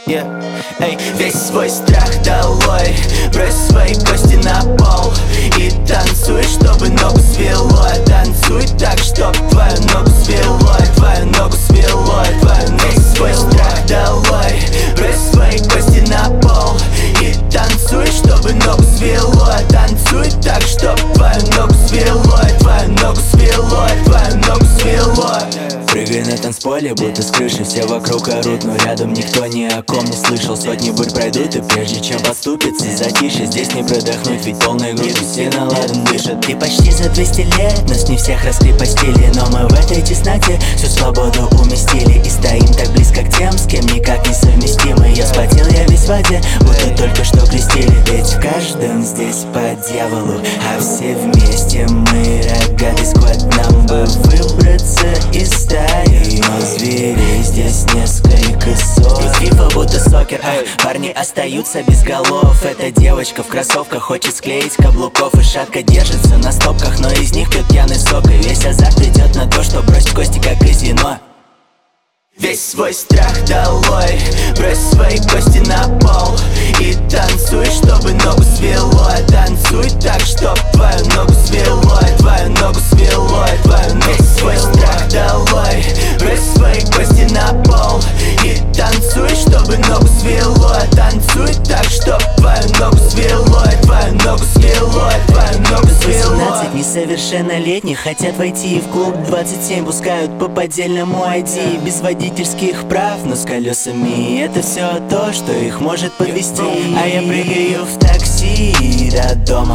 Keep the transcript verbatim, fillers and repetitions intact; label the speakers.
Speaker 1: Yeah. Эй, весь свой страх долой, брось свои кости на пол и танцуй, чтобы ногу свело. Танцуй так, чтоб твою ногу свело, твою ногу свело, твою ногу. Весь свой страх долой, брось свои кости на пол и танцуй, чтобы ногу свело. Танцуй так, чтоб твою ногу свело, твою ногу свело, твою ногу свело.
Speaker 2: Прыгай на танцполе, будто с крыши, все вокруг орут, но рядом никто ни о ком не слышал. Сотни бурь пройдут, и прежде чем подступится затишье, здесь не продохнуть, ведь полной грудью все на ладан дышат. И почти за двести лет нас не всех раскрепостили, но мы в этой тесноте всю свободу уместили и стоим так близко к тем, с кем никак не совместимы. Я вспотел, я весь в воде, будто только что крестили. Ведь в каждом здесь по дьяволу, а все вместе мы рогатый сквад. Нам бы выбраться из стаи, но зверей здесь несколько сот. И фифа будто сокер, эй, парни остаются без голов. Эта девочка в кроссовках хочет склеить каблуков и шатко держится на стопках, но из них пьет пьяный сок. И весь азарт идет на то, что бросить кости как казино.
Speaker 1: Весь свой страх долой, брось свои кости на пол и танцуй, чтобы ногу свело. Танцуй так, чтоб твою ногу свело, твою ногу свело, твою ногу. Весь свой страх долой, брось свои кости на пол и танцуй, чтобы ногу свело. Танцуй так, чтоб твою ногу свело, твою ногу свело, твою ногу свело.
Speaker 2: восемнадцать несовершеннолетних хотят войти в клуб, двадцать семь пускают по поддельному ай ди без водительских прав, но с колесами. Это все то, что их может подвести. А я прыгаю в такси до дома.